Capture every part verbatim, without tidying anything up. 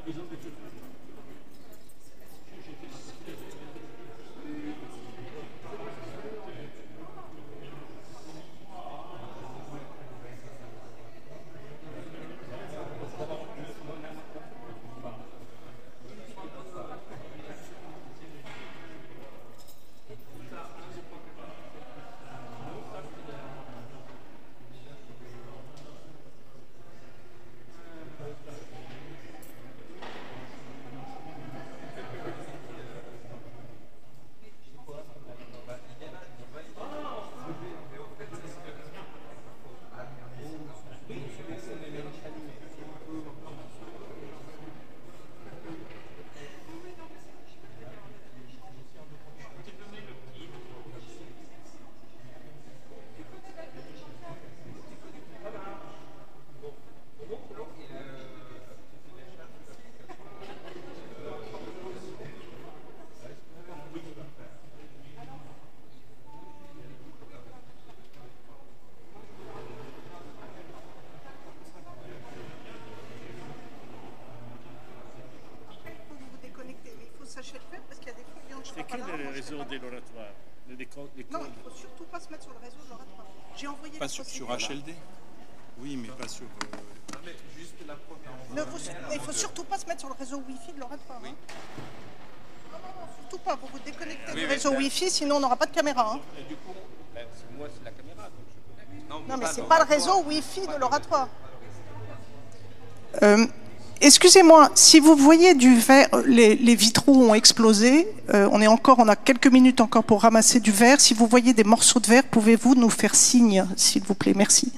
C'est quel est le réseau de l'oratoire? Non, il ne faut surtout pas se mettre sur le réseau de l'oratoire. J'ai envoyé pas sur, sur H L D. Oui, mais pas sur... Euh... Non, mais juste la première. Il ne faut surtout pas se mettre sur le réseau Wi-Fi de l'oratoire. Oui. Non, non, non, surtout pas. Vous vous déconnectez oui, du réseau oui, Wi-Fi, sinon on n'aura pas de caméra. Hein. Et du coup, ben, moi, c'est la caméra. Donc je peux... Non, non, mais ce n'est pas le réseau Wi-Fi de l'oratoire. Euh, Excusez-moi, si vous voyez du verre, les, les vitraux ont explosé, euh, on est encore, on a quelques minutes encore pour ramasser du verre. Si vous voyez des morceaux de verre, pouvez-vous nous faire signe, s'il vous plaît? Merci.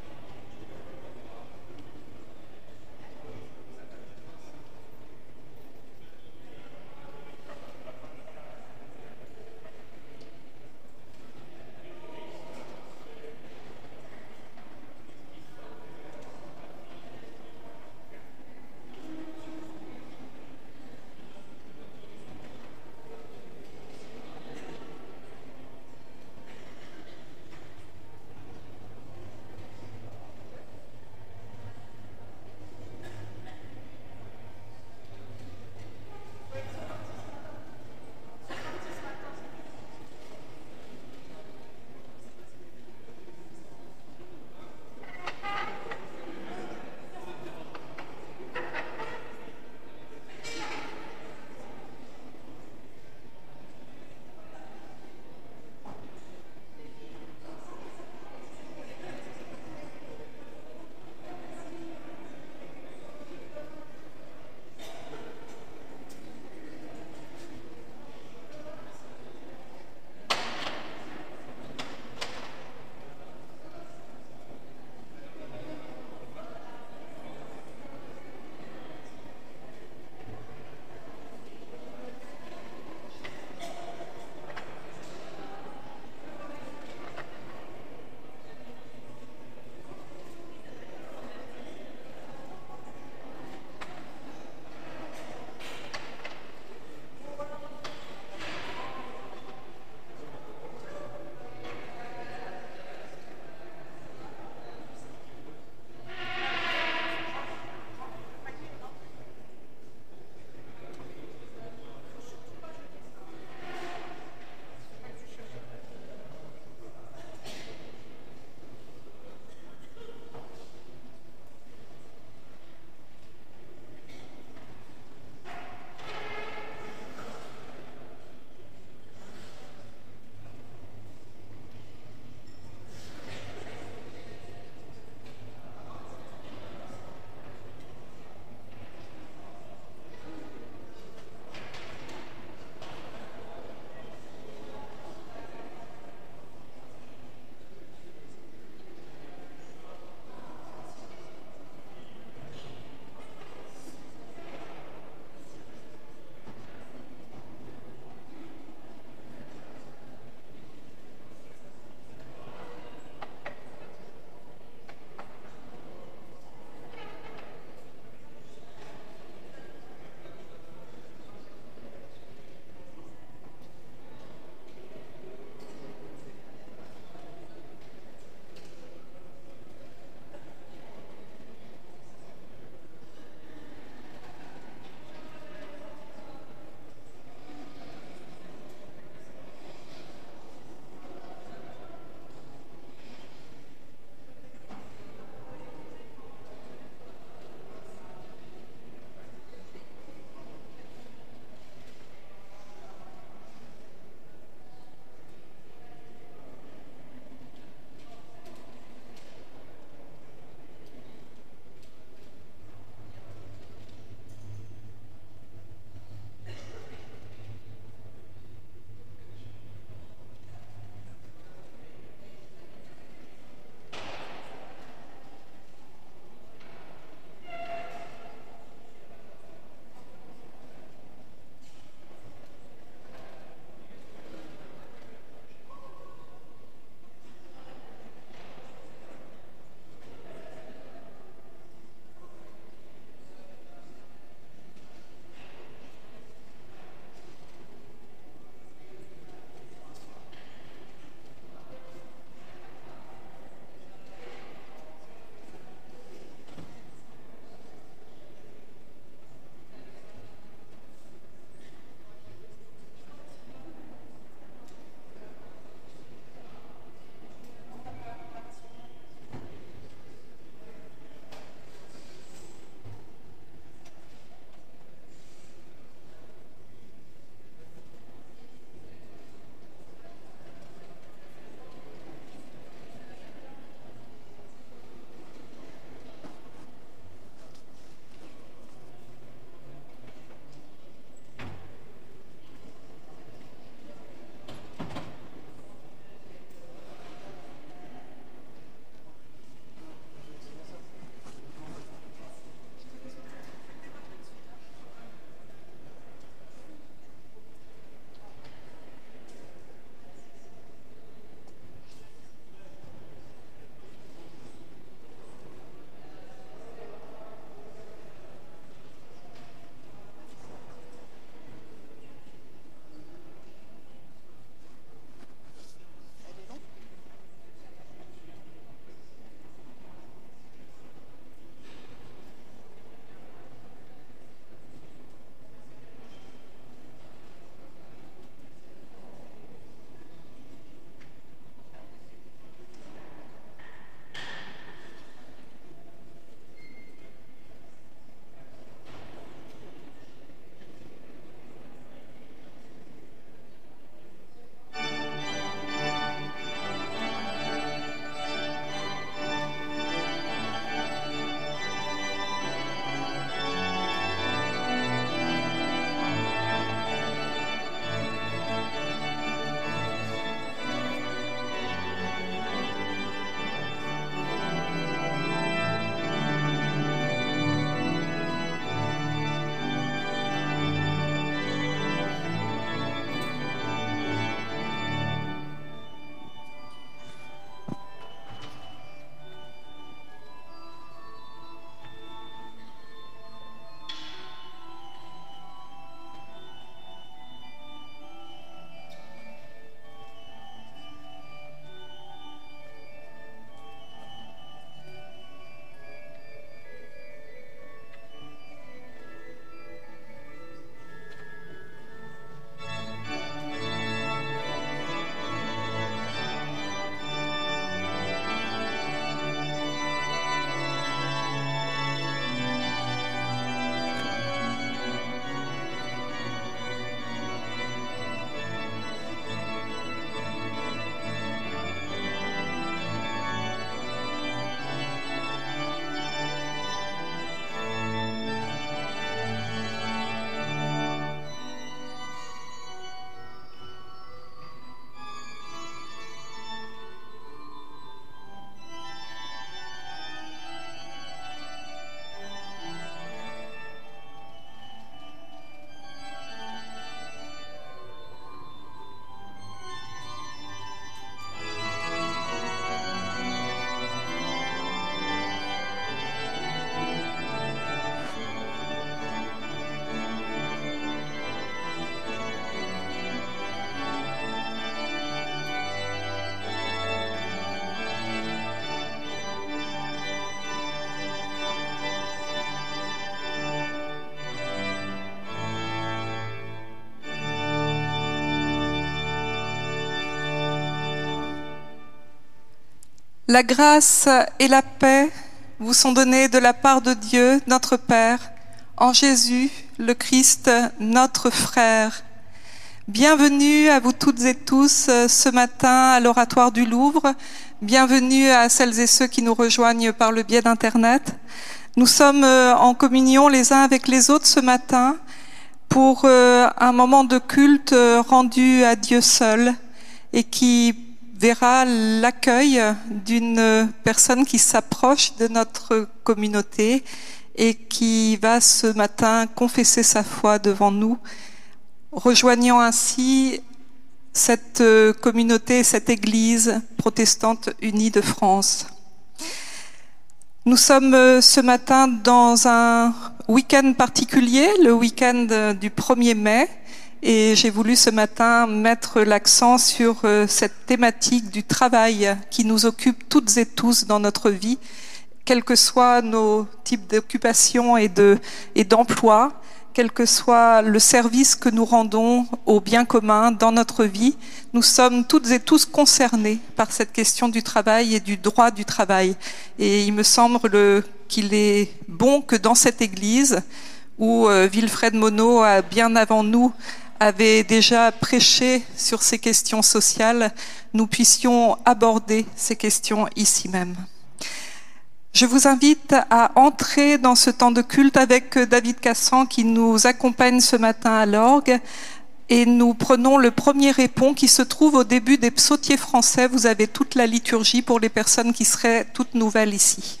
La grâce et la paix vous sont données de la part de Dieu, notre Père, en Jésus, le Christ, notre frère. Bienvenue à vous toutes et tous ce matin à l'Oratoire du Louvre. Bienvenue à celles et ceux qui nous rejoignent par le biais d'Internet. Nous sommes en communion les uns avec les autres ce matin pour un moment de culte rendu à Dieu seul et qui verra l'accueil d'une personne qui s'approche de notre communauté et qui va ce matin confesser sa foi devant nous, rejoignant ainsi cette communauté, cette Église protestante unie de France. Nous sommes ce matin dans un week-end particulier, le week-end du premier mai, et j'ai voulu ce matin mettre l'accent sur cette thématique du travail qui nous occupe toutes et tous dans notre vie, quels que soient nos types d'occupation et de, et d'emploi, quel que soit le service que nous rendons au bien commun dans notre vie, nous sommes toutes et tous concernés par cette question du travail et du droit du travail. Et il me semble qu'il est bon que dans cette église, où Wilfred Monod a bien avant nous avait déjà prêché sur ces questions sociales, nous puissions aborder ces questions ici même. Je vous invite à entrer dans ce temps de culte avec David Cassan qui nous accompagne ce matin à l'orgue et nous prenons le premier répond qui se trouve au début des psautiers français. Vous avez toute la liturgie pour les personnes qui seraient toutes nouvelles ici.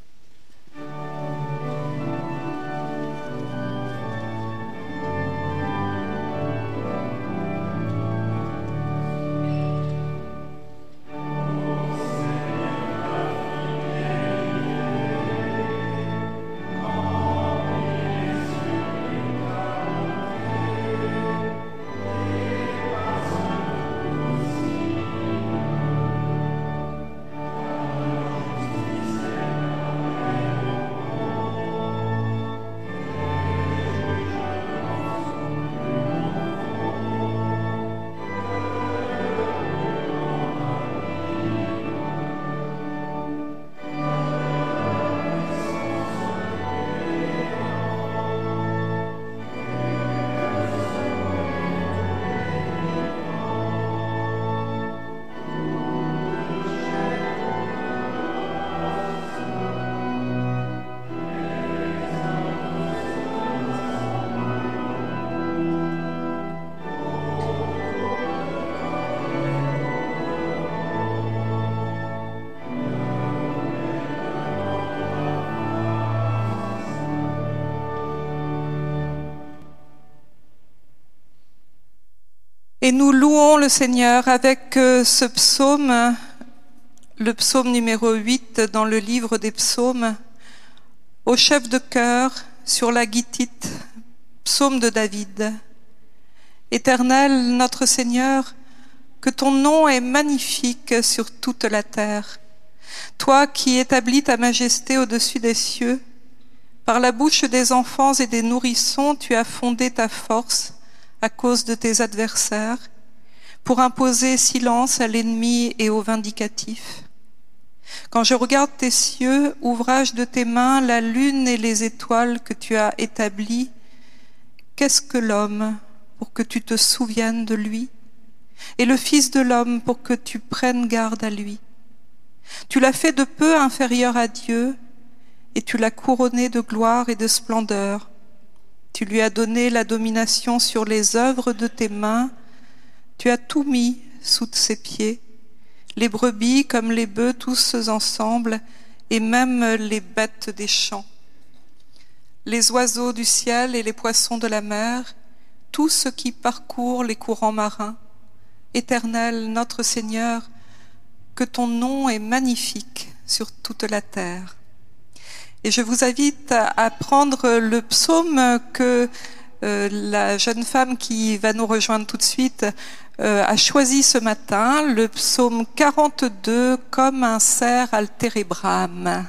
Et nous louons le Seigneur avec ce psaume, le psaume numéro huit dans le livre des psaumes, au chef de chœur sur la guitite, psaume de David. Éternel, notre Seigneur, que ton nom est magnifique sur toute la terre. Toi qui établis ta majesté au-dessus des cieux, par la bouche des enfants et des nourrissons, tu as fondé ta force à cause de tes adversaires, pour imposer silence à l'ennemi et aux vindicatifs. Quand je regarde tes cieux, ouvrage de tes mains, la lune et les étoiles que tu as établies, qu'est-ce que l'homme pour que tu te souviennes de lui, et le Fils de l'homme pour que tu prennes garde à lui? Tu l'as fait de peu inférieur à Dieu, et tu l'as couronné de gloire et de splendeur. Tu lui as donné la domination sur les œuvres de tes mains. Tu as tout mis sous ses pieds, les brebis comme les bœufs tous ensemble, et même les bêtes des champs. Les oiseaux du ciel et les poissons de la mer, tout ce qui parcourt les courants marins. Éternel, notre Seigneur, que ton nom est magnifique sur toute la terre. Et je vous invite à prendre le psaume que euh, la jeune femme qui va nous rejoindre tout de suite euh, a choisi ce matin, le psaume quarante-deux, comme un cerf altérébram.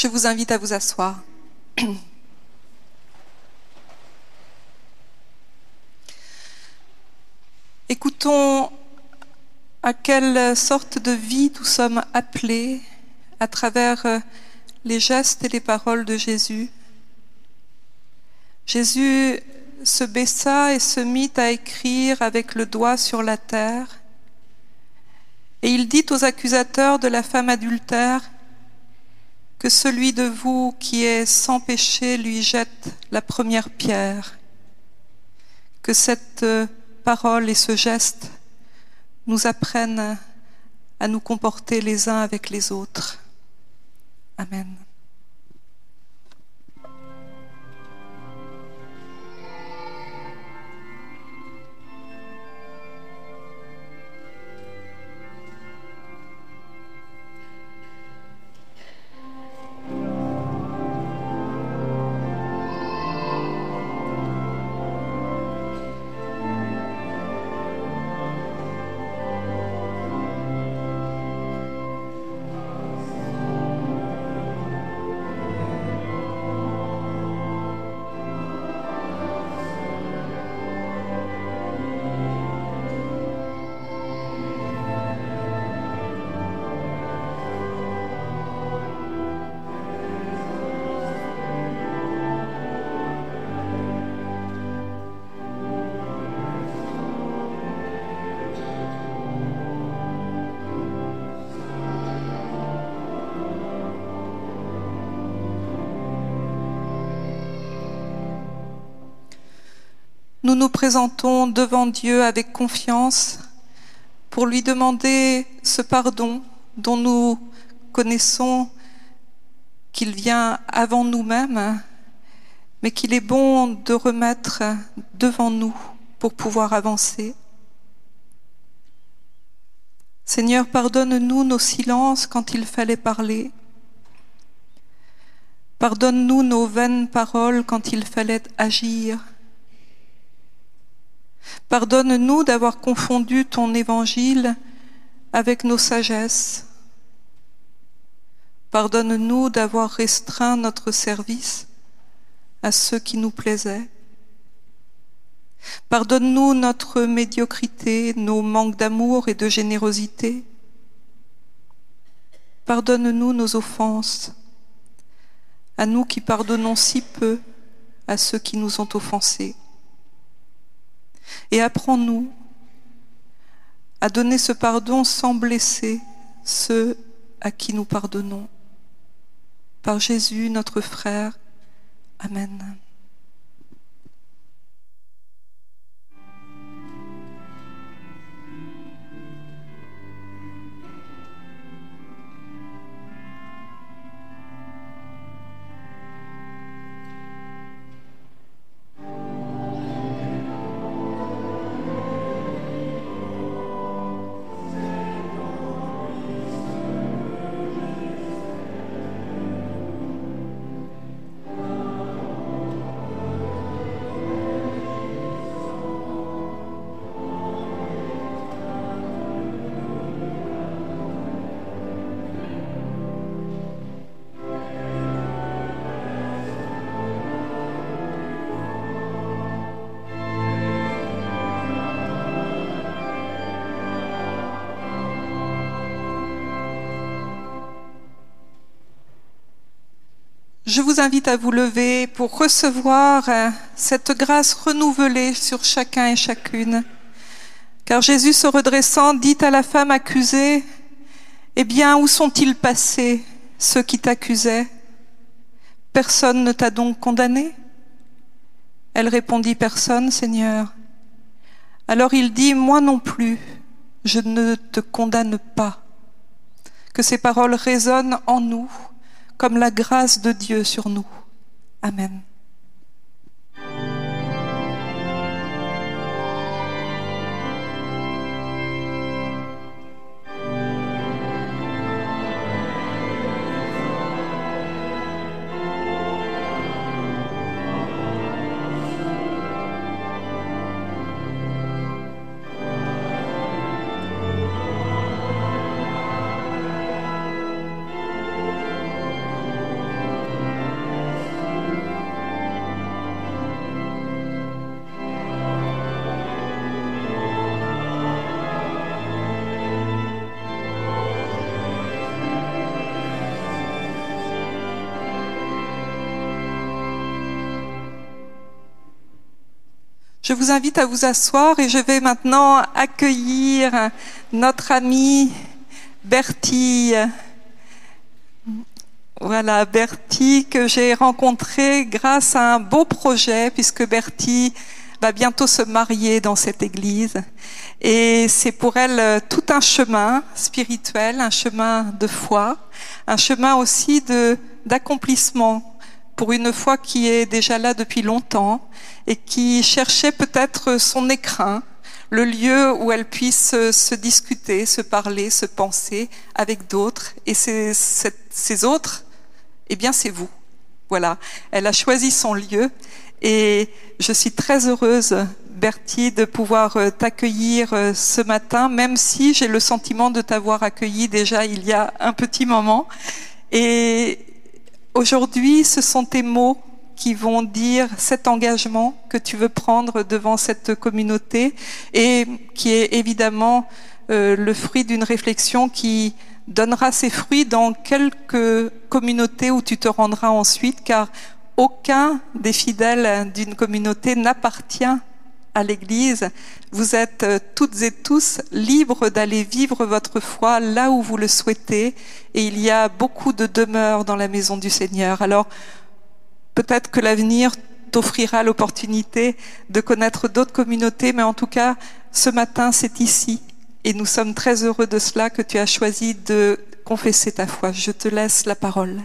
Je vous invite à vous asseoir. Écoutons à quelle sorte de vie nous sommes appelés à travers les gestes et les paroles de Jésus. Jésus se baissa et se mit à écrire avec le doigt sur la terre. Et il dit aux accusateurs de la femme adultère que celui de vous qui est sans péché lui jette la première pierre. Que cette parole et ce geste nous apprennent à nous comporter les uns avec les autres. Amen. Nous nous présentons devant Dieu avec confiance pour lui demander ce pardon dont nous connaissons qu'il vient avant nous-mêmes, mais qu'il est bon de remettre devant nous pour pouvoir avancer. Seigneur, pardonne-nous nos silences quand il fallait parler. Pardonne-nous nos vaines paroles quand il fallait agir. Pardonne-nous d'avoir confondu ton évangile avec nos sagesses. Pardonne-nous d'avoir restreint notre service à ceux qui nous plaisaient. Pardonne-nous notre médiocrité, nos manques d'amour et de générosité. Pardonne-nous nos offenses, à nous qui pardonnons si peu à ceux qui nous ont offensés. Et apprends-nous à donner ce pardon sans blesser ceux à qui nous pardonnons. Par Jésus, notre frère. Amen. Je vous invite à vous lever pour recevoir cette grâce renouvelée sur chacun et chacune. Car Jésus, se redressant, dit à la femme accusée, « Eh bien, où sont-ils passés, ceux qui t'accusaient? Personne ne t'a donc condamné ?» Elle répondit, « Personne, Seigneur. » Alors il dit, « Moi non plus, je ne te condamne pas. » Que ces paroles résonnent en nous, comme la grâce de Dieu sur nous. Amen. Je vous invite à vous asseoir et je vais maintenant accueillir notre amie Bertie. Voilà, Bertie que j'ai rencontrée grâce à un beau projet, puisque Bertie va bientôt se marier dans cette église. Et c'est pour elle tout un chemin spirituel, un chemin de foi, un chemin aussi de, d'accomplissement pour une foi qui est déjà là depuis longtemps et qui cherchait peut-être son écrin, le lieu où elle puisse se discuter, se parler, se penser avec d'autres. Et ces, ces autres, eh bien c'est vous. Voilà, elle a choisi son lieu et je suis très heureuse, Bertie, de pouvoir t'accueillir ce matin, même si j'ai le sentiment de t'avoir accueilli déjà il y a un petit moment. Et aujourd'hui, ce sont tes mots qui vont dire cet engagement que tu veux prendre devant cette communauté et qui est évidemment euh, le fruit d'une réflexion qui donnera ses fruits dans quelques communautés où tu te rendras ensuite, car aucun des fidèles d'une communauté n'appartient à l'Église. Vous êtes toutes et tous libres d'aller vivre votre foi là où vous le souhaitez, et il y a beaucoup de demeures dans la maison du Seigneur. Alors, peut-être que l'avenir t'offrira l'opportunité de connaître d'autres communautés, mais en tout cas, ce matin, c'est ici. Et nous sommes très heureux de cela, que tu as choisi de confesser ta foi. Je te laisse la parole.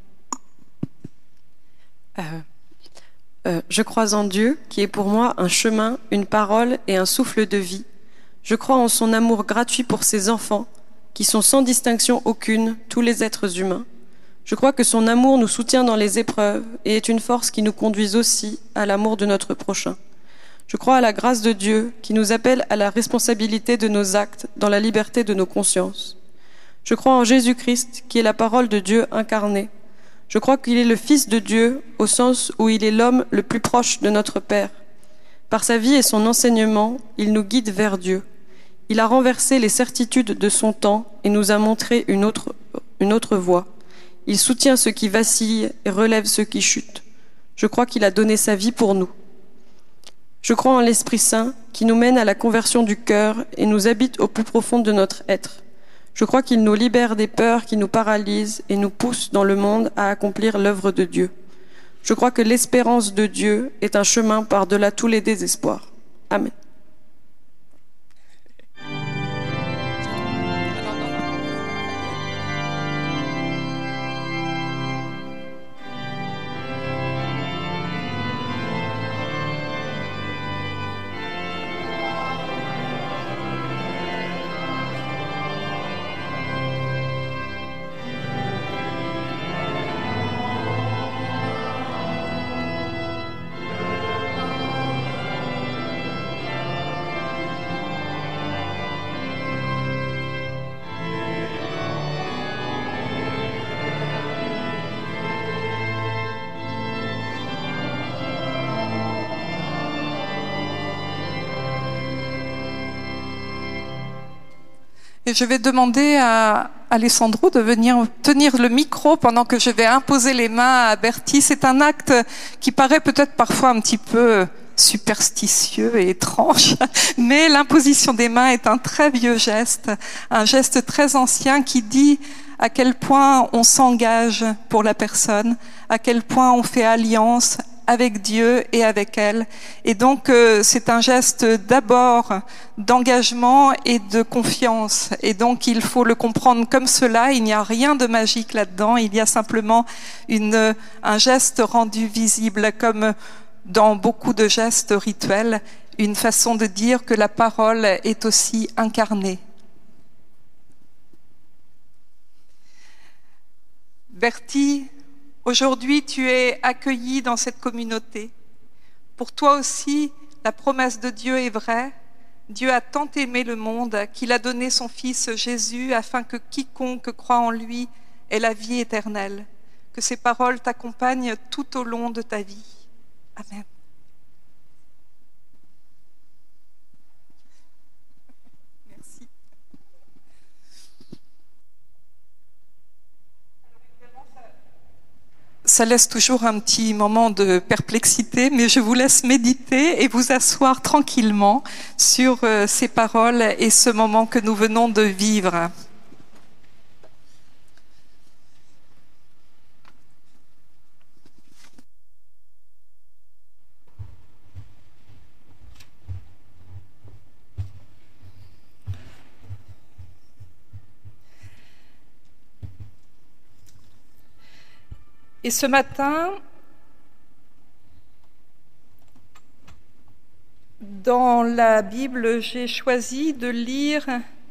Euh, euh, je crois en Dieu, qui est pour moi un chemin, une parole et un souffle de vie. Je crois en son amour gratuit pour ses enfants, qui sont sans distinction aucune, tous les êtres humains. Je crois que son amour nous soutient dans les épreuves et est une force qui nous conduit aussi à l'amour de notre prochain. Je crois à la grâce de Dieu qui nous appelle à la responsabilité de nos actes dans la liberté de nos consciences. Je crois en Jésus-Christ qui est la parole de Dieu incarnée. Je crois qu'il est le Fils de Dieu au sens où il est l'homme le plus proche de notre Père. Par sa vie et son enseignement, il nous guide vers Dieu. Il a renversé les certitudes de son temps et nous a montré une autre, une autre voie. Il soutient ceux qui vacillent et relève ceux qui chutent. Je crois qu'il a donné sa vie pour nous. Je crois en l'Esprit Saint qui nous mène à la conversion du cœur et nous habite au plus profond de notre être. Je crois qu'il nous libère des peurs qui nous paralysent et nous pousse dans le monde à accomplir l'œuvre de Dieu. Je crois que l'espérance de Dieu est un chemin par-delà tous les désespoirs. Amen. Et je vais demander à Alessandro de venir tenir le micro pendant que je vais imposer les mains à Bertie. C'est un acte qui paraît peut-être parfois un petit peu superstitieux et étrange, mais l'imposition des mains est un très vieux geste, un geste très ancien qui dit à quel point on s'engage pour la personne, à quel point on fait alliance avec Dieu et avec elle. Et donc, euh, c'est un geste d'abord d'engagement et de confiance. Et donc, il faut le comprendre comme cela. Il n'y a rien de magique là-dedans. Il y a simplement une, un geste rendu visible, comme dans beaucoup de gestes rituels, une façon de dire que la parole est aussi incarnée. Bertie, aujourd'hui, tu es accueilli dans cette communauté. Pour toi aussi, la promesse de Dieu est vraie. Dieu a tant aimé le monde qu'il a donné son Fils Jésus afin que quiconque croit en lui ait la vie éternelle. Que ces paroles t'accompagnent tout au long de ta vie. Amen. Merci. ça laisse toujours un petit moment de perplexité, mais je vous laisse méditer et vous asseoir tranquillement sur euh, ces paroles et ce moment que nous venons de vivre. Et ce matin, dans la Bible, j'ai choisi de lire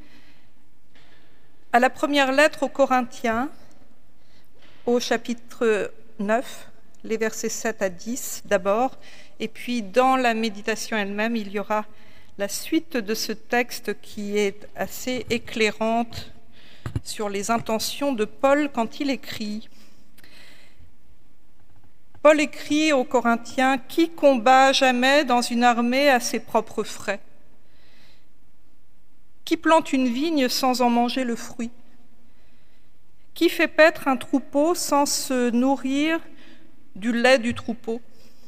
à la première lettre aux Corinthiens, au chapitre neuf, les versets sept à dix d'abord, et puis dans la méditation elle-même, il y aura la suite de ce texte qui est assez éclairante sur les intentions de Paul quand il écrit. Paul écrit aux Corinthiens « Qui combat jamais dans une armée à ses propres frais? Qui plante une vigne sans en manger le fruit? Qui fait paître un troupeau sans se nourrir du lait du troupeau?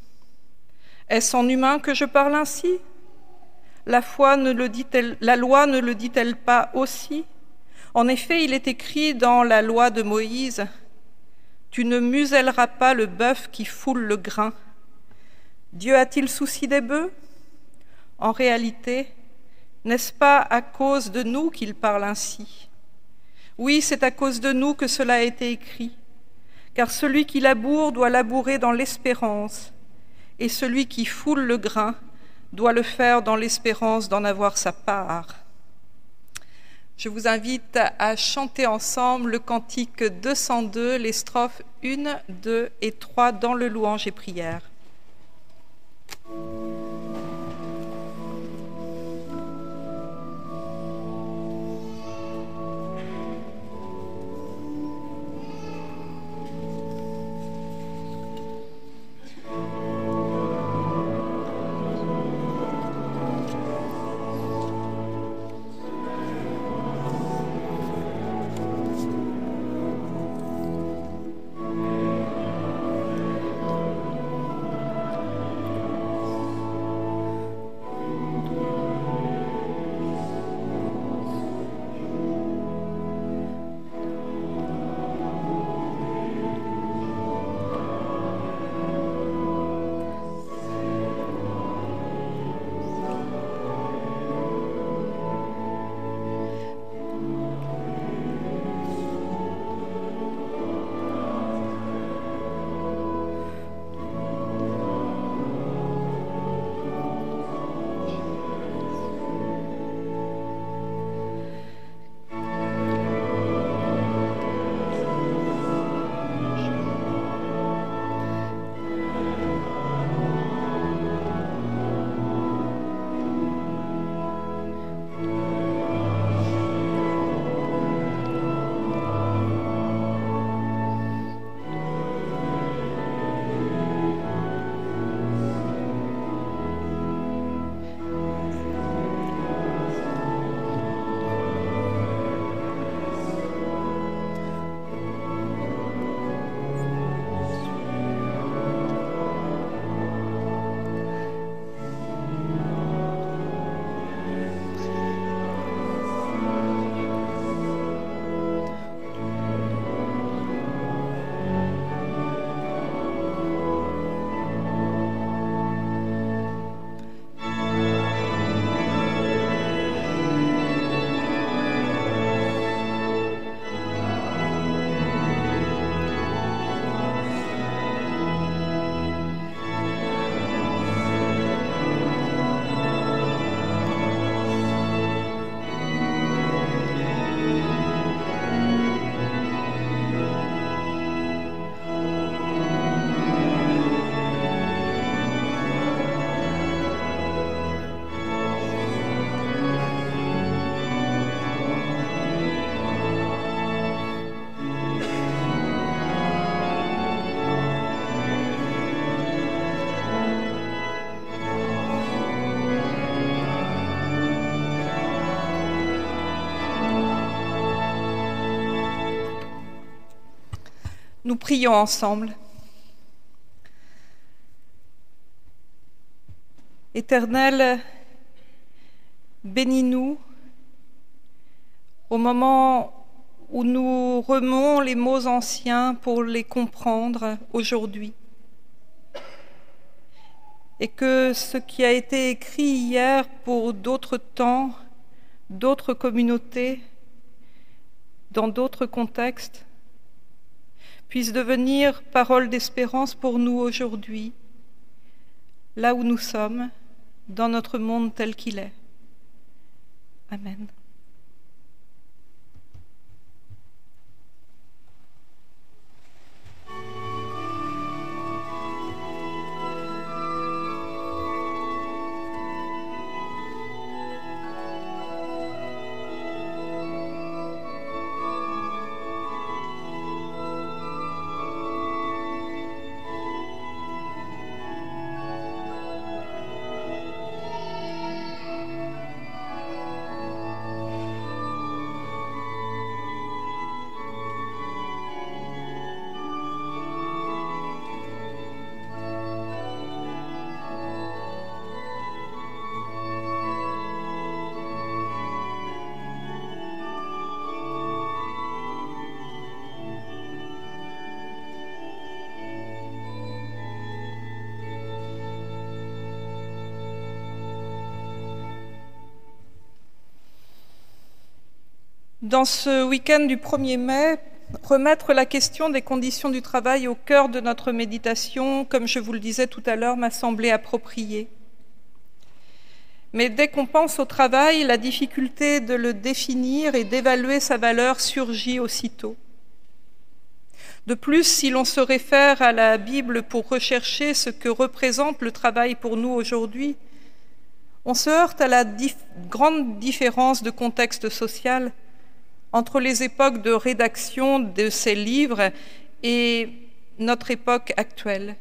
Est-ce en humain que je parle ainsi? La foi ne le dit-elle, la loi ne le dit-elle pas aussi? En effet, il est écrit dans la loi de Moïse « Tu ne muselleras pas le bœuf qui foule le grain. » Dieu a-t-il souci des bœufs? En réalité, n'est-ce pas à cause de nous qu'il parle ainsi? Oui, c'est à cause de nous que cela a été écrit. Car celui qui laboure doit labourer dans l'espérance, et celui qui foule le grain doit le faire dans l'espérance d'en avoir sa part. Je vous invite à chanter ensemble le cantique deux cent deux, les strophes un, deux et trois dans le louange et prière. Nous prions ensemble. Éternel, bénis-nous au moment où nous remuons les mots anciens pour les comprendre aujourd'hui. Et que ce qui a été écrit hier pour d'autres temps, d'autres communautés, dans d'autres contextes, puisse devenir parole d'espérance pour nous aujourd'hui, là où nous sommes, dans notre monde tel qu'il est. Amen. Dans ce week-end du premier mai, remettre la question des conditions du travail au cœur de notre méditation, comme je vous le disais tout à l'heure, m'a semblé approprié. Mais dès qu'on pense au travail, la difficulté de le définir et d'évaluer sa valeur surgit aussitôt. De plus, si l'on se réfère à la Bible pour rechercher ce que représente le travail pour nous aujourd'hui, on se heurte à la dif- grande différence de contexte social entre les époques de rédaction de ces livres et notre époque actuelle.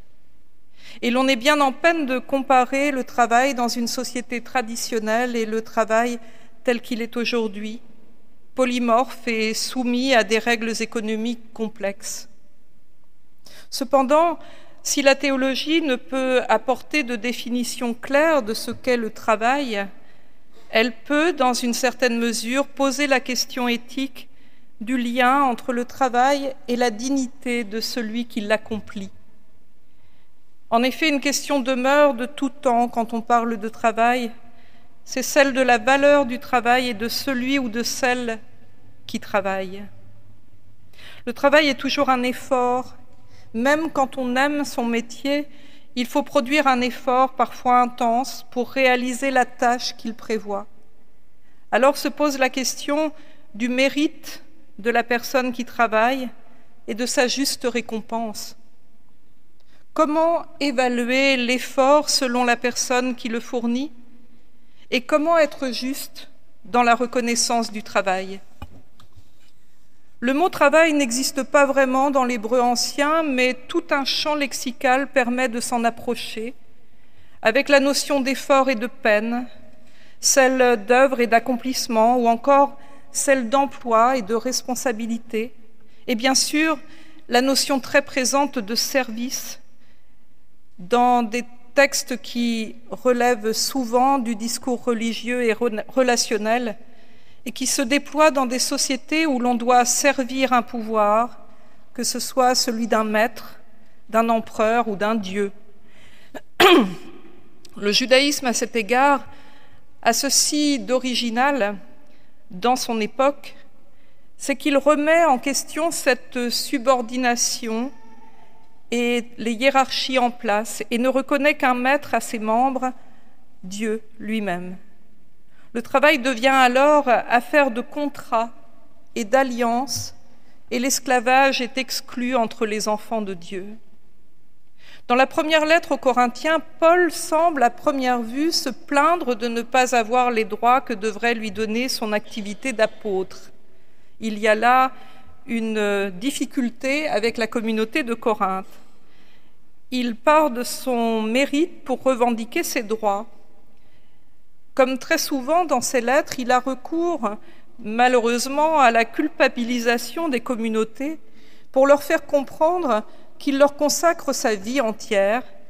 Et l'on est bien en peine de comparer le travail dans une société traditionnelle et le travail tel qu'il est aujourd'hui, polymorphe et soumis à des règles économiques complexes. Cependant, si la théologie ne peut apporter de définition claire de ce qu'est le travail, elle peut, dans une certaine mesure, poser la question éthique du lien entre le travail et la dignité de celui qui l'accomplit. En effet, une question demeure de tout temps quand on parle de travail, c'est celle de la valeur du travail et de celui ou de celle qui travaille. Le travail est toujours un effort. Même quand on aime son métier, il faut produire un effort parfois intense pour réaliser la tâche qu'il prévoit. Alors se pose la question du mérite de la personne qui travaille et de sa juste récompense. Comment évaluer l'effort selon la personne qui le fournit et comment être juste dans la reconnaissance du travail? Le mot « travail » n'existe pas vraiment dans l'hébreu ancien, mais tout un champ lexical permet de s'en approcher, avec la notion d'effort et de peine, celle d'œuvre et d'accomplissement, ou encore celle d'emploi et de responsabilité, et bien sûr la notion très présente de service dans des textes qui relèvent souvent du discours religieux et relationnel, et qui se déploie dans des sociétés où l'on doit servir un pouvoir, que ce soit celui d'un maître, d'un empereur ou d'un dieu. Le judaïsme, à cet égard, a ceci d'original dans son époque, c'est qu'il remet en question cette subordination et les hiérarchies en place et ne reconnaît qu'un maître à ses membres, Dieu lui-même. Le travail devient alors affaire de contrat et d'alliance, et l'esclavage est exclu entre les enfants de Dieu. Dans la première lettre aux Corinthiens, Paul semble à première vue se plaindre de ne pas avoir les droits que devrait lui donner son activité d'apôtre. Il y a là une difficulté avec la communauté de Corinthe. Il part de son mérite pour revendiquer ses droits. Comme très souvent dans ses lettres, il a recours, malheureusement, à la culpabilisation des communautés pour leur faire comprendre qu'il leur consacre sa vie entière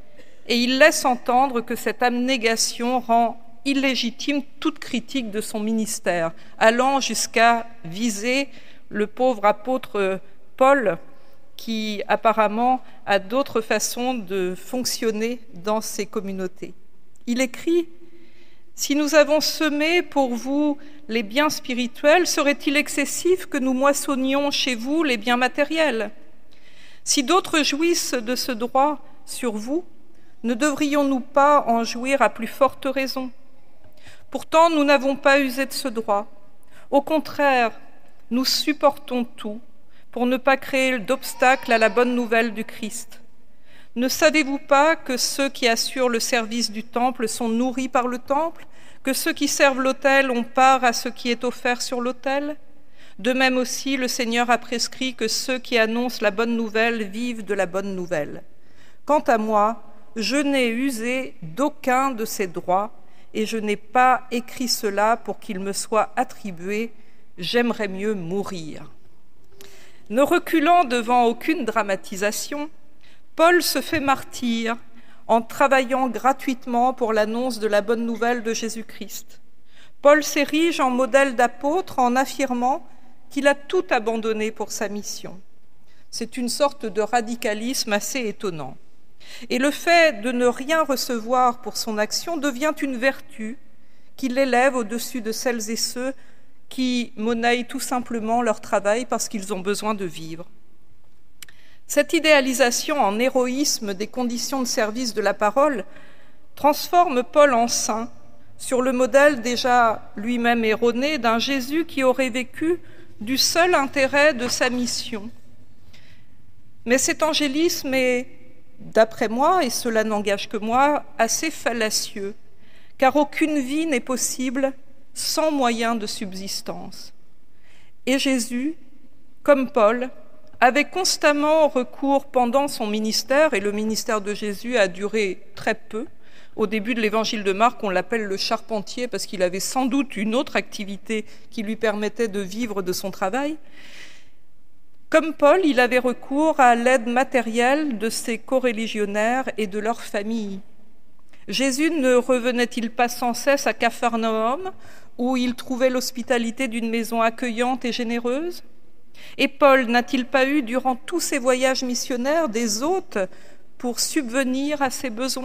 et il laisse entendre que cette abnégation rend illégitime toute critique de son ministère, allant jusqu'à viser le pauvre apôtre Paul, qui apparemment a d'autres façons de fonctionner dans ces communautés. Il écrit « Si nous avons semé pour vous les biens spirituels, serait-il excessif que nous moissonnions chez vous les biens matériels ? Si d'autres jouissent de ce droit sur vous, ne devrions-nous pas en jouir à plus forte raison ? Pourtant, nous n'avons pas usé de ce droit. Au contraire, nous supportons tout pour ne pas créer d'obstacle à la bonne nouvelle du Christ. Ne savez-vous pas que ceux qui assurent le service du temple sont nourris par le temple, que ceux qui servent l'autel ont part à ce qui est offert sur l'autel ? De même aussi, le Seigneur a prescrit que ceux qui annoncent la bonne nouvelle vivent de la bonne nouvelle. Quant à moi, je n'ai usé d'aucun de ces droits, et je n'ai pas écrit cela pour qu'il me soit attribué. J'aimerais mieux mourir. » Ne reculant devant aucune dramatisation, Paul se fait martyr en travaillant gratuitement pour l'annonce de la bonne nouvelle de Jésus-Christ. Paul s'érige en modèle d'apôtre en affirmant qu'il a tout abandonné pour sa mission. C'est une sorte de radicalisme assez étonnant. Et le fait de ne rien recevoir pour son action devient une vertu qui l'élève au-dessus de celles et ceux qui monnaient tout simplement leur travail parce qu'ils ont besoin de vivre. Cette idéalisation en héroïsme des conditions de service de la parole transforme Paul en saint sur le modèle déjà lui-même erroné d'un Jésus qui aurait vécu du seul intérêt de sa mission. Mais cet angélisme est, d'après moi, et cela n'engage que moi, assez fallacieux, car aucune vie n'est possible sans moyen de subsistance. Et Jésus, comme Paul, avait constamment recours pendant son ministère, et le ministère de Jésus a duré très peu. Au début de l'évangile de Marc, on l'appelle le charpentier parce qu'il avait sans doute une autre activité qui lui permettait de vivre de son travail. Comme Paul, il avait recours à l'aide matérielle de ses coreligionnaires et de leurs familles. Jésus ne revenait-il pas sans cesse à Capharnaüm, où il trouvait l'hospitalité d'une maison accueillante et généreuse ? Et Paul n'a-t-il pas eu, durant tous ses voyages missionnaires, des hôtes pour subvenir à ses besoins ?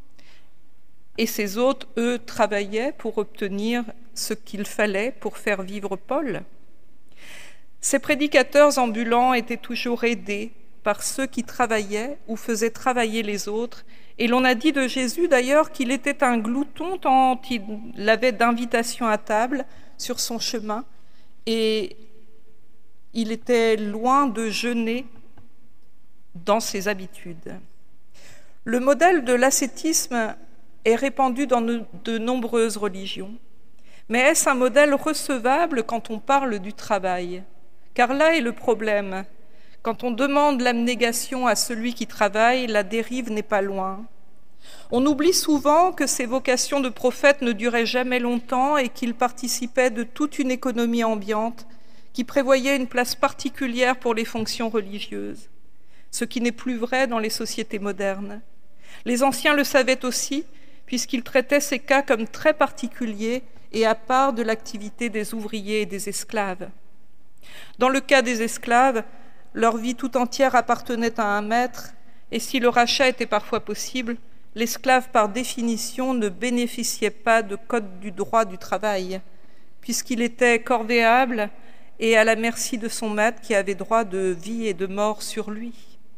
Et ces hôtes, eux, travaillaient pour obtenir ce qu'il fallait pour faire vivre Paul. Ces prédicateurs ambulants étaient toujours aidés par ceux qui travaillaient ou faisaient travailler les autres. Et l'on a dit de Jésus d'ailleurs qu'il était un glouton tant il avait d'invitations à table sur son chemin et il était loin de jeûner dans ses habitudes. Le modèle de l'ascétisme est répandu dans de nombreuses religions. Mais est-ce un modèle recevable quand on parle du travail ? Car là est le problème. Quand on demande l'abnégation à celui qui travaille, la dérive n'est pas loin. On oublie souvent que ces vocations de prophète ne duraient jamais longtemps et qu'ils participaient de toute une économie ambiante qui prévoyait une place particulière pour les fonctions religieuses, ce qui n'est plus vrai dans les sociétés modernes. Les anciens le savaient aussi, puisqu'ils traitaient ces cas comme très particuliers et à part de l'activité des ouvriers et des esclaves. Dans le cas des esclaves, leur vie tout entière appartenait à un maître, et si le rachat était parfois possible, l'esclave par définition ne bénéficiait pas de code du droit du travail, puisqu'il était corvéable et à la merci de son maître qui avait droit de vie et de mort sur lui.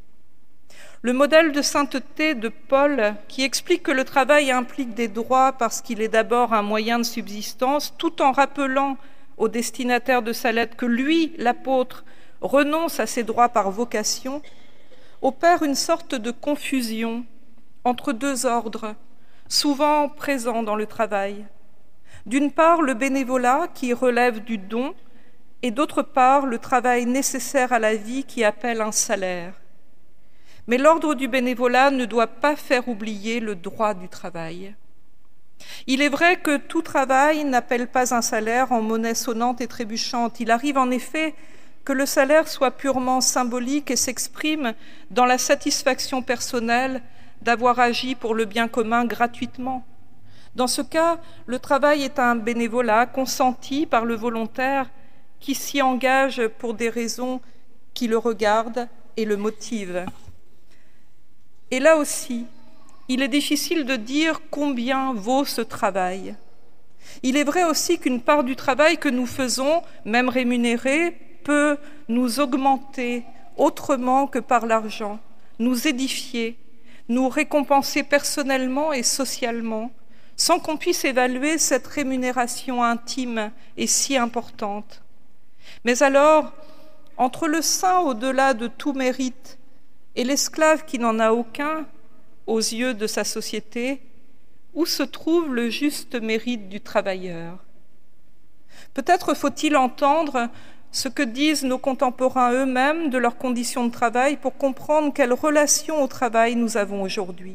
Le modèle de sainteté de Paul, qui explique que le travail implique des droits parce qu'il est d'abord un moyen de subsistance, tout en rappelant au destinataire de sa lettre que lui, l'apôtre, renonce à ses droits par vocation, opère une sorte de confusion entre deux ordres, souvent présents dans le travail. D'une part, le bénévolat qui relève du don, et d'autre part, le travail nécessaire à la vie qui appelle un salaire. Mais l'ordre du bénévolat ne doit pas faire oublier le droit du travail. Il est vrai que tout travail n'appelle pas un salaire en monnaie sonnante et trébuchante. Il arrive en effet que le salaire soit purement symbolique et s'exprime dans la satisfaction personnelle d'avoir agi pour le bien commun gratuitement. Dans ce cas, le travail est un bénévolat consenti par le volontaire qui s'y engage pour des raisons qui le regardent et le motivent. Et là aussi, il est difficile de dire combien vaut ce travail. Il est vrai aussi qu'une part du travail que nous faisons, même rémunéré, peut nous augmenter autrement que par l'argent, nous édifier, nous récompenser personnellement et socialement, sans qu'on puisse évaluer cette rémunération intime et si importante. Mais alors, entre le saint au-delà de tout mérite et l'esclave qui n'en a aucun, aux yeux de sa société, où se trouve le juste mérite du travailleur? Peut-être faut-il entendre ce que disent nos contemporains eux-mêmes de leurs conditions de travail pour comprendre quelle relation au travail nous avons aujourd'hui.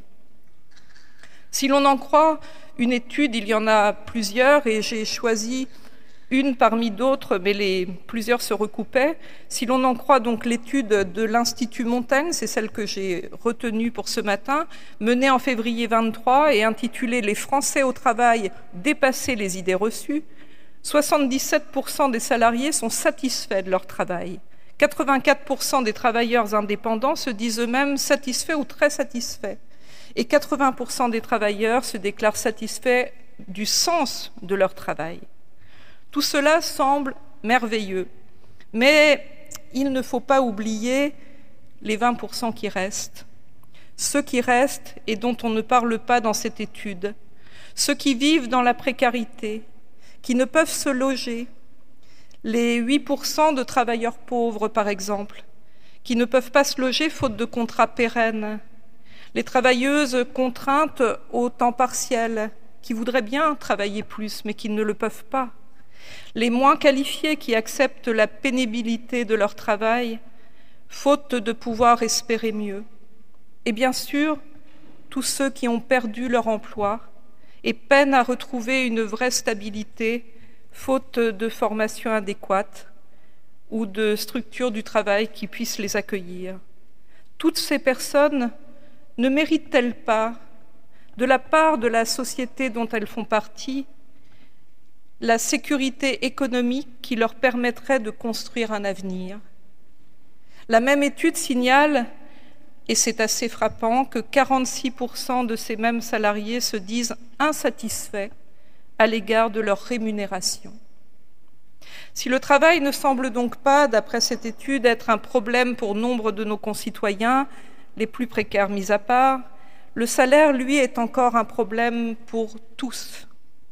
Si l'on en croit une étude, il y en a plusieurs et j'ai choisi une parmi d'autres, mais les plusieurs se recoupaient. Si l'on en croit donc l'étude de l'Institut Montaigne, c'est celle que j'ai retenue pour ce matin, menée en février vingt-trois et intitulée « Les Français au travail, dépasser les idées reçues », soixante-dix-sept pour cent des salariés sont satisfaits de leur travail. quatre-vingt-quatre pour cent des travailleurs indépendants se disent eux-mêmes satisfaits ou très satisfaits. Et quatre-vingts pour cent des travailleurs se déclarent satisfaits du sens de leur travail. Tout cela semble merveilleux, mais il ne faut pas oublier les vingt pour cent qui restent. Ceux qui restent et dont on ne parle pas dans cette étude, ceux qui vivent dans la précarité, qui ne peuvent se loger, les huit pour cent de travailleurs pauvres par exemple, qui ne peuvent pas se loger faute de contrat pérenne, les travailleuses contraintes au temps partiel, qui voudraient bien travailler plus mais qui ne le peuvent pas, les moins qualifiés qui acceptent la pénibilité de leur travail, faute de pouvoir espérer mieux. Et bien sûr, tous ceux qui ont perdu leur emploi et peinent à retrouver une vraie stabilité, faute de formation adéquate ou de structure du travail qui puisse les accueillir. Toutes ces personnes ne méritent-elles pas, de la part de la société dont elles font partie, la sécurité économique qui leur permettrait de construire un avenir? La même étude signale, et c'est assez frappant, que quarante-six pour cent de ces mêmes salariés se disent insatisfaits à l'égard de leur rémunération. Si le travail ne semble donc pas, d'après cette étude, être un problème pour nombre de nos concitoyens, les plus précaires mis à part, le salaire, lui, est encore un problème pour tous.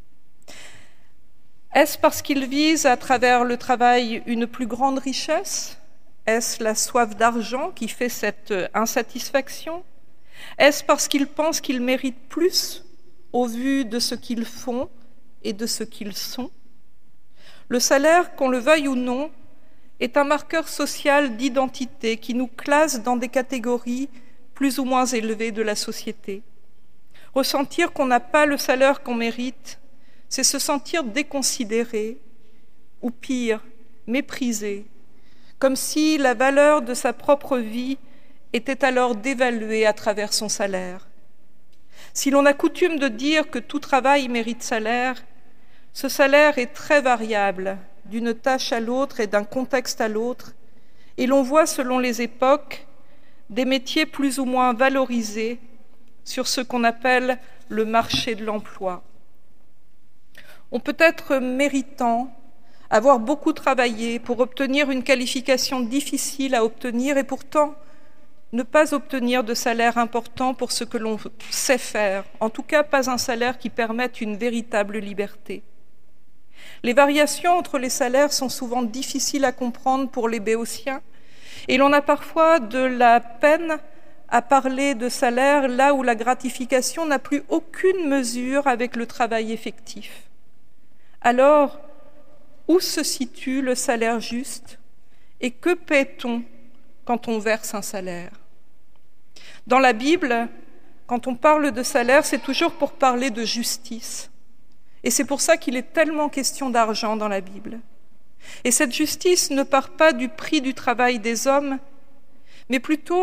Est-ce parce qu'il vise à travers le travail une plus grande richesse? Est-ce la soif d'argent qui fait cette insatisfaction? Est-ce parce qu'ils pensent qu'ils méritent plus au vu de ce qu'ils font et de ce qu'ils sont? Le salaire, qu'on le veuille ou non, est un marqueur social d'identité qui nous classe dans des catégories plus ou moins élevées de la société. Ressentir qu'on n'a pas le salaire qu'on mérite, c'est se sentir déconsidéré, ou pire, méprisé, comme si la valeur de sa propre vie était alors dévaluée à travers son salaire. Si l'on a coutume de dire que tout travail mérite salaire, ce salaire est très variable d'une tâche à l'autre et d'un contexte à l'autre, et l'on voit selon les époques des métiers plus ou moins valorisés sur ce qu'on appelle le marché de l'emploi. On peut être méritant, avoir beaucoup travaillé pour obtenir une qualification difficile à obtenir et pourtant ne pas obtenir de salaire important pour ce que l'on sait faire, en tout cas pas un salaire qui permette une véritable liberté. Les variations entre les salaires sont souvent difficiles à comprendre pour les béotiens et l'on a parfois de la peine à parler de salaire là où la gratification n'a plus aucune mesure avec le travail effectif. Alors, où se situe le salaire juste et que paie-t-on quand on verse un salaire? Dans la Bible, quand on parle de salaire, c'est toujours pour parler de justice. Et c'est pour ça qu'il est tellement question d'argent dans la Bible. Et cette justice ne part pas du prix du travail des hommes, mais plutôt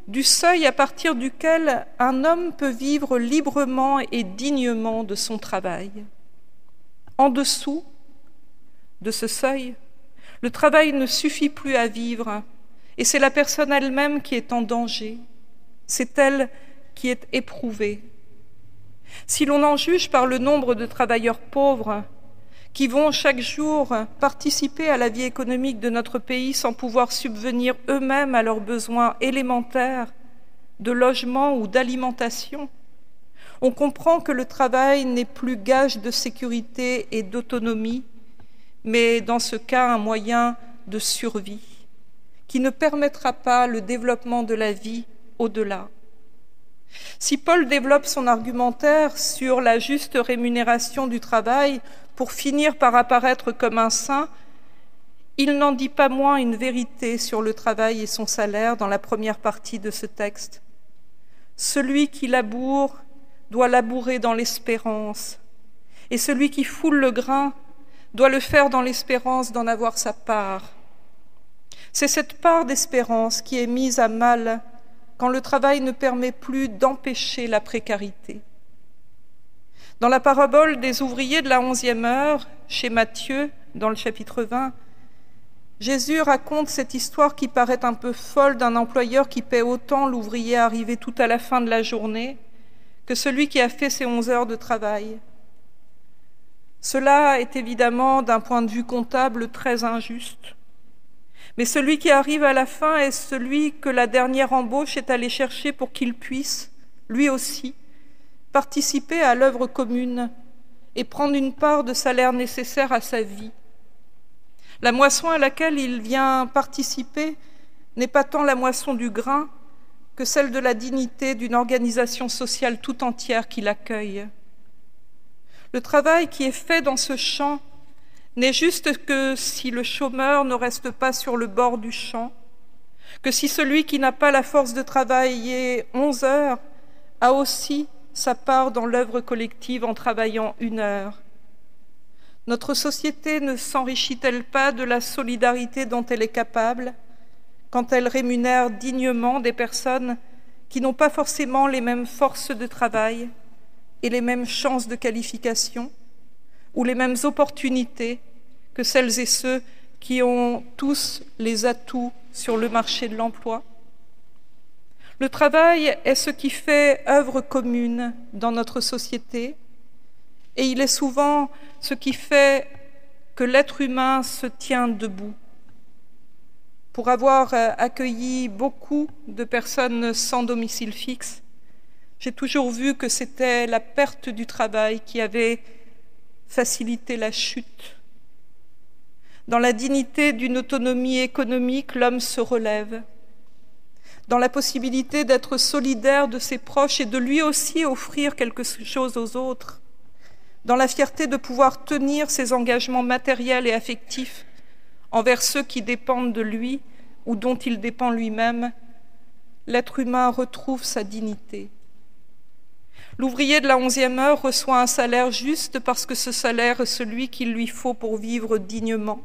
du seuil à partir duquel un homme peut vivre librement et dignement de son travail. En dessous de ce seuil, le travail ne suffit plus à vivre, et c'est la personne elle-même qui est en danger, c'est elle qui est éprouvée. Si l'on en juge par le nombre de travailleurs pauvres qui vont chaque jour participer à la vie économique de notre pays sans pouvoir subvenir eux-mêmes à leurs besoins élémentaires de logement ou d'alimentation, on comprend que le travail n'est plus gage de sécurité et d'autonomie, mais dans ce cas un moyen de survie qui ne permettra pas le développement de la vie au-delà. Si Paul développe son argumentaire sur la juste rémunération du travail pour finir par apparaître comme un saint, il n'en dit pas moins une vérité sur le travail et son salaire dans la première partie de ce texte. Celui qui laboure doit labourer dans l'espérance, et celui qui foule le grain doit le faire dans l'espérance d'en avoir sa part. C'est cette part d'espérance qui est mise à mal quand le travail ne permet plus d'empêcher la précarité. Dans la parabole des ouvriers de la onzième heure, chez Matthieu, dans le chapitre vingt, Jésus raconte cette histoire qui paraît un peu folle d'un employeur qui paie autant l'ouvrier arrivé tout à la fin de la journée que celui qui a fait ses onze heures de travail. Cela est évidemment, d'un point de vue comptable, très injuste. Mais celui qui arrive à la fin est celui que la dernière embauche est allée chercher pour qu'il puisse, lui aussi, participer à l'œuvre commune et prendre une part de salaire nécessaire à sa vie. La moisson à laquelle il vient participer n'est pas tant la moisson du grain que celle de la dignité d'une organisation sociale tout entière qui l'accueille. Le travail qui est fait dans ce champ n'est juste que si le chômeur ne reste pas sur le bord du champ, que si celui qui n'a pas la force de travailler onze heures a aussi sa part dans l'œuvre collective en travaillant une heure. Notre société ne s'enrichit-elle pas de la solidarité dont elle est capable quand elle rémunère dignement des personnes qui n'ont pas forcément les mêmes forces de travail et les mêmes chances de qualification ou les mêmes opportunités que celles et ceux qui ont tous les atouts sur le marché de l'emploi? Le travail est ce qui fait œuvre commune dans notre société et il est souvent ce qui fait que l'être humain se tient debout. Pour avoir accueilli beaucoup de personnes sans domicile fixe, j'ai toujours vu que c'était la perte du travail qui avait facilité la chute. Dans la dignité d'une autonomie économique, l'homme se relève. Dans la possibilité d'être solidaire de ses proches et de lui aussi offrir quelque chose aux autres. Dans la fierté de pouvoir tenir ses engagements matériels et affectifs envers ceux qui dépendent de lui ou dont il dépend lui-même, l'être humain retrouve sa dignité. L'ouvrier de la onzième heure reçoit un salaire juste parce que ce salaire est celui qu'il lui faut pour vivre dignement.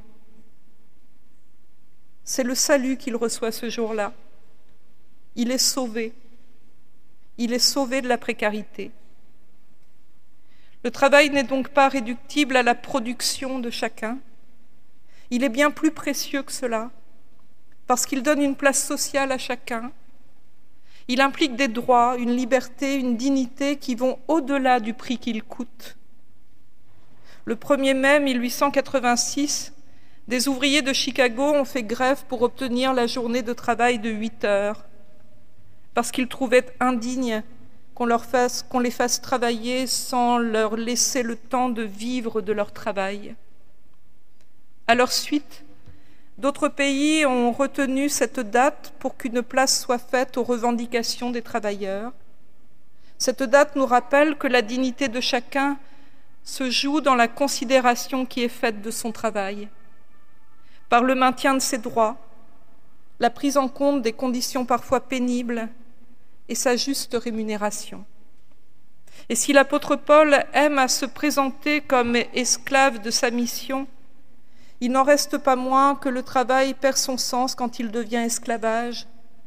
C'est le salut qu'il reçoit ce jour-là. Il est sauvé. Il est sauvé de la précarité. Le travail n'est donc pas réductible à la production de chacun. Il est bien plus précieux que cela, parce qu'il donne une place sociale à chacun. Il implique des droits, une liberté, une dignité qui vont au-delà du prix qu'il coûte. Le premier mai mille huit cent quatre-vingt-six, des ouvriers de Chicago ont fait grève pour obtenir la journée de travail de huit heures, parce qu'ils trouvaient indigne qu'on leur fasse, qu'on les fasse travailler sans leur laisser le temps de vivre de leur travail. À leur suite, d'autres pays ont retenu cette date pour qu'une place soit faite aux revendications des travailleurs. Cette date nous rappelle que la dignité de chacun se joue dans la considération qui est faite de son travail, par le maintien de ses droits, la prise en compte des conditions parfois pénibles et sa juste rémunération. Et si l'apôtre Paul aime à se présenter comme esclave de sa mission, il n'en reste pas moins que le travail perd son sens quand il devient esclavage,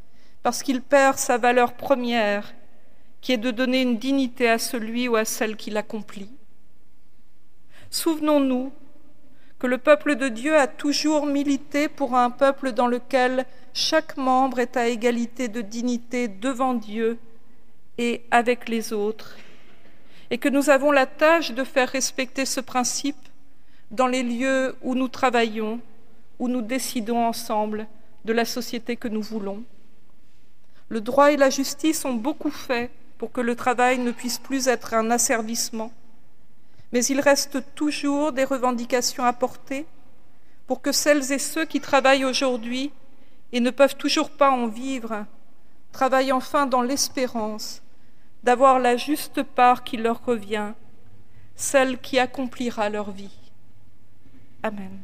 parce qu'il perd sa valeur première, qui est de donner une dignité à celui ou à celle qui l'accomplit. Souvenons-nous que le peuple de Dieu a toujours milité pour un peuple dans lequel chaque membre est à égalité de dignité devant Dieu et avec les autres, et que nous avons la tâche de faire respecter ce principe dans les lieux où nous travaillons, où nous décidons ensemble de la société que nous voulons. Le droit et la justice ont beaucoup fait pour que le travail ne puisse plus être un asservissement, mais il reste toujours des revendications à porter pour que celles et ceux qui travaillent aujourd'hui et ne peuvent toujours pas en vivre travaillent enfin dans l'espérance d'avoir la juste part qui leur revient, celle qui accomplira leur vie. Amen.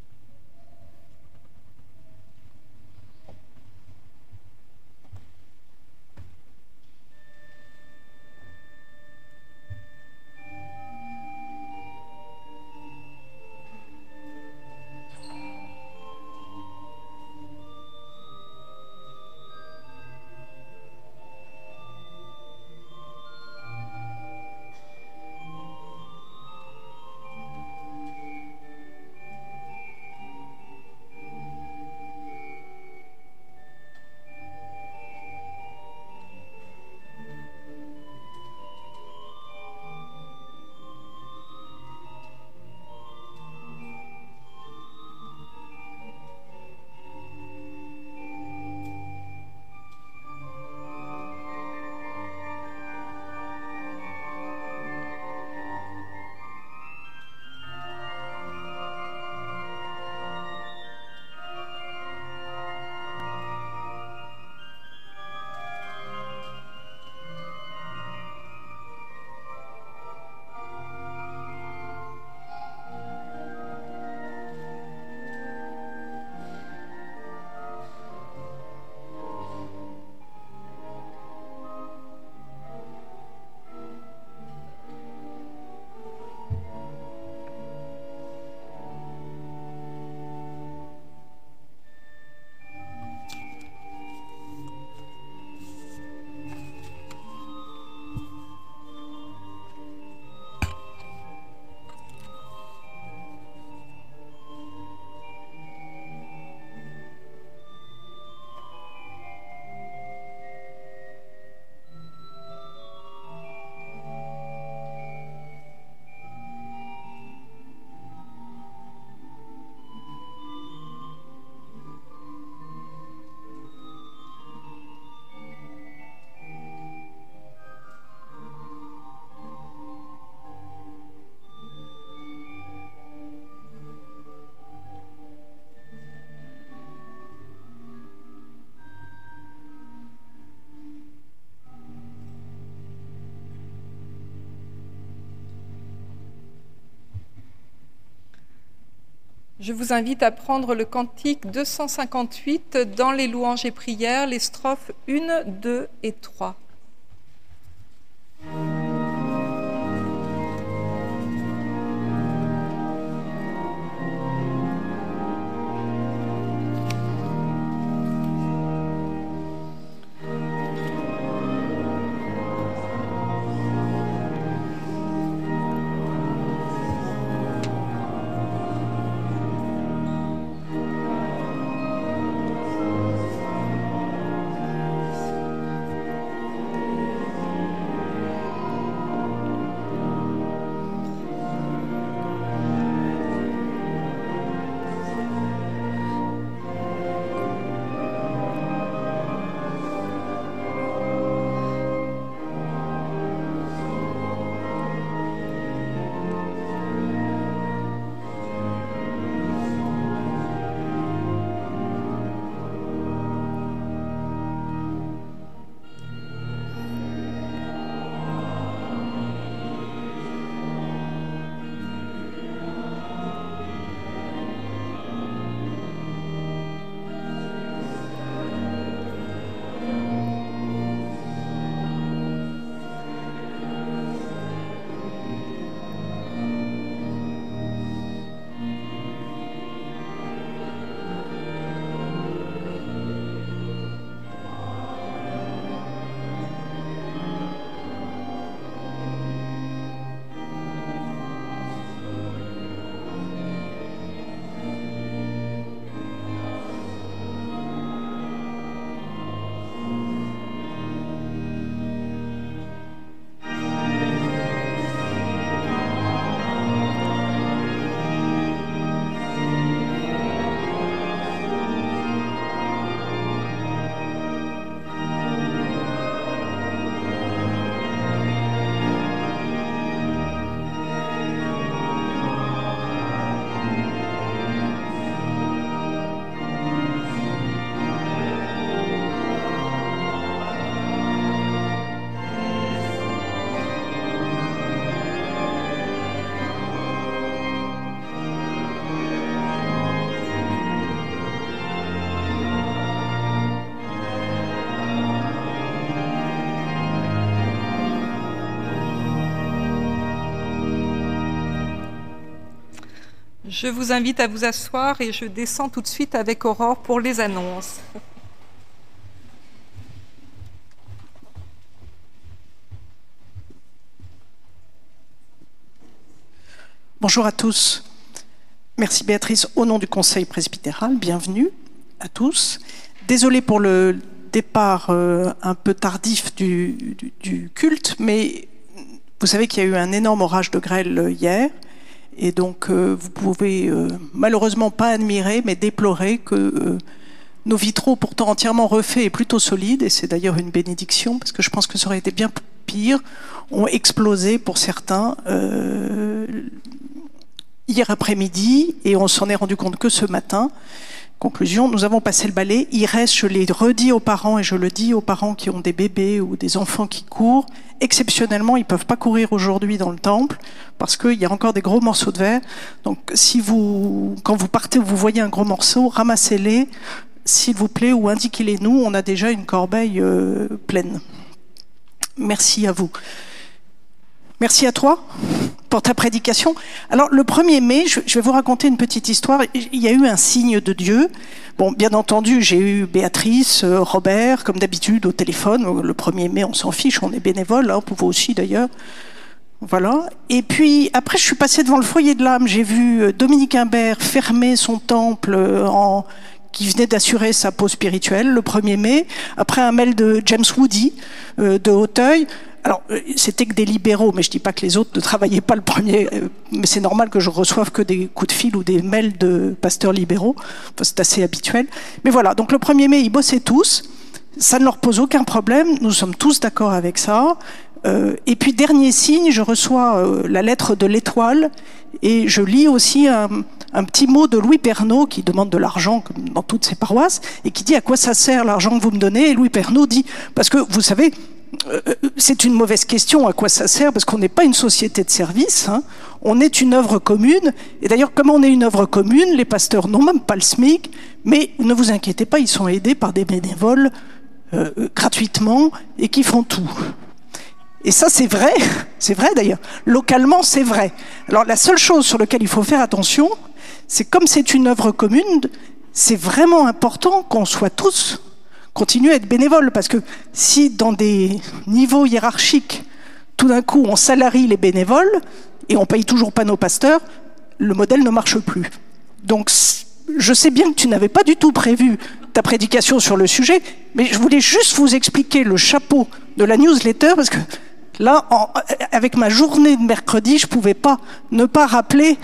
Je vous invite à prendre le cantique deux cent cinquante-huit dans les louanges et prières, les strophes un, deux et trois. Amen. Je vous invite à vous asseoir et je descends tout de suite avec Aurore pour les annonces. Bonjour à tous. Merci Béatrice, au nom du Conseil presbytéral, bienvenue à tous. Désolée pour le départ euh, un peu tardif du, du, du culte, mais vous savez qu'il y a eu un énorme orage de grêle hier, et donc euh, vous pouvez euh, malheureusement pas admirer, mais déplorer que euh, nos vitraux, pourtant entièrement refaits et plutôt solides, et c'est d'ailleurs une bénédiction, parce que je pense que ça aurait été bien pire, ont explosé pour certains euh, hier après-midi, et on s'en est rendu compte que ce matin. Conclusion, nous avons passé le balai. Il reste, je l'ai redit aux parents, et je le dis aux parents qui ont des bébés ou des enfants qui courent, exceptionnellement, ils ne peuvent pas courir aujourd'hui dans le temple, parce qu'il y a encore des gros morceaux de verre. Donc, si vous, quand vous partez, vous voyez un gros morceau, ramassez-les, s'il vous plaît, ou indiquez-les nous, on a déjà une corbeille euh, pleine. Merci à vous. Merci à toi pour ta prédication. Alors, le premier mai, je vais vous raconter une petite histoire. Il y a eu un signe de Dieu. Bon, bien entendu, j'ai eu Béatrice, Robert, comme d'habitude, au téléphone. Le premier mai, on s'en fiche, on est bénévole, hein, vous aussi d'ailleurs. Voilà. Et puis, après, je suis passée devant le foyer de l'âme. J'ai vu Dominique Imbert fermer son temple en... qui venait d'assurer sa pause spirituelle le premier mai. Après, un mail de James Woody, euh, de Hauteuil. Alors, c'était que des libéraux, mais je dis pas que les autres ne travaillaient pas le premier, mais c'est normal que je reçoive que des coups de fil ou des mails de pasteurs libéraux. Enfin, c'est assez habituel. Mais voilà, donc le premier mai, ils bossaient tous. Ça ne leur pose aucun problème. Nous sommes tous d'accord avec ça. Euh, et puis, dernier signe, je reçois euh, la lettre de l'Étoile et je lis aussi un, un petit mot de Louis Pernaud qui demande de l'argent, comme dans toutes ses paroisses, et qui dit à quoi ça sert l'argent que vous me donnez. Et Louis Pernaud dit, parce que vous savez, c'est une mauvaise question à quoi ça sert, parce qu'on n'est pas une société de service, hein. On est une œuvre commune, et d'ailleurs comme on est une œuvre commune, les pasteurs n'ont même pas le SMIC, mais ne vous inquiétez pas, ils sont aidés par des bénévoles euh, gratuitement et qui font tout. Et ça c'est vrai, c'est vrai d'ailleurs, localement c'est vrai. Alors la seule chose sur laquelle il faut faire attention, c'est comme c'est une œuvre commune, c'est vraiment important qu'on soit tous continuer à être bénévole, parce que si dans des niveaux hiérarchiques, tout d'un coup on salarie les bénévoles et on paye toujours pas nos pasteurs, le modèle ne marche plus. Donc je sais bien que tu n'avais pas du tout prévu ta prédication sur le sujet, mais je voulais juste vous expliquer le chapeau de la newsletter, parce que là, en, avec ma journée de mercredi, je pouvais pas ne pas rappeler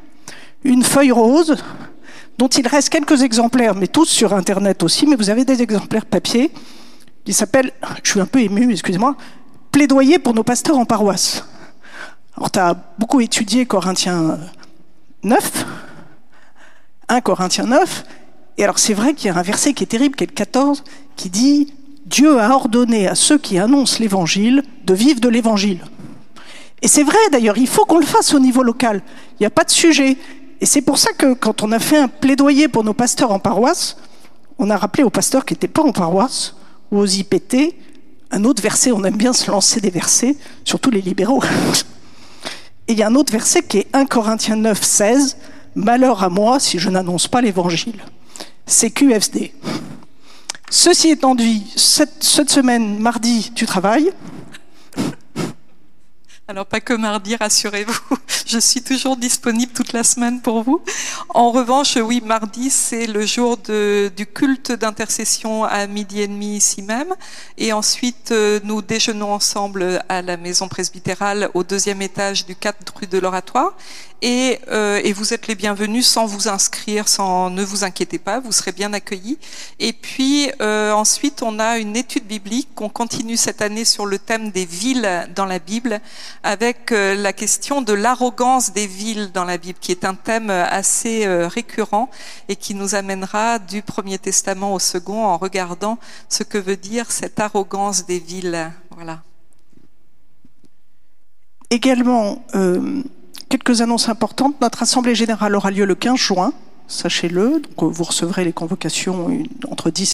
une feuille rose dont il reste quelques exemplaires, mais tous sur Internet aussi, mais vous avez des exemplaires papier. Il s'appelle, je suis un peu ému, excusez-moi, « Plaidoyer pour nos pasteurs en paroisse ». Alors, tu as beaucoup étudié Corinthiens neuf, un Corinthiens neuf, et alors c'est vrai qu'il y a un verset qui est terrible, qui est le quatorze, qui dit « Dieu a ordonné à ceux qui annoncent l'Évangile de vivre de l'Évangile ». Et c'est vrai d'ailleurs, il faut qu'on le fasse au niveau local, il n'y a pas de sujet. Et c'est pour ça que quand on a fait un plaidoyer pour nos pasteurs en paroisse, on a rappelé aux pasteurs qui n'étaient pas en paroisse, ou aux I P T, un autre verset, on aime bien se lancer des versets, surtout les libéraux. Et il y a un autre verset qui est un Corinthiens neuf, seize, « Malheur à moi si je n'annonce pas l'évangile ». C'est Q F D. Ceci étant dit, cette, cette semaine, mardi, tu travailles. Alors, pas que mardi, rassurez-vous, je suis toujours disponible toute la semaine pour vous. En revanche, oui, mardi, c'est le jour de, du culte d'intercession à midi et demi ici même. Et ensuite, nous déjeunons ensemble à la maison presbytérale au deuxième étage du quatre rue de l'Oratoire. Et, euh, et vous êtes les bienvenus sans vous inscrire, sans ne vous inquiétez pas, vous serez bien accueillis. Et puis euh, ensuite, on a une étude biblique qu'on continue cette année sur le thème des villes dans la Bible, avec euh, la question de l'arrogance des villes dans la Bible, qui est un thème assez euh, récurrent et qui nous amènera du Premier Testament au Second en regardant ce que veut dire cette arrogance des villes. Voilà. Également, euh, quelques annonces importantes. Notre Assemblée Générale aura lieu le quinze juin, sachez-le. Donc vous recevrez les convocations entre dix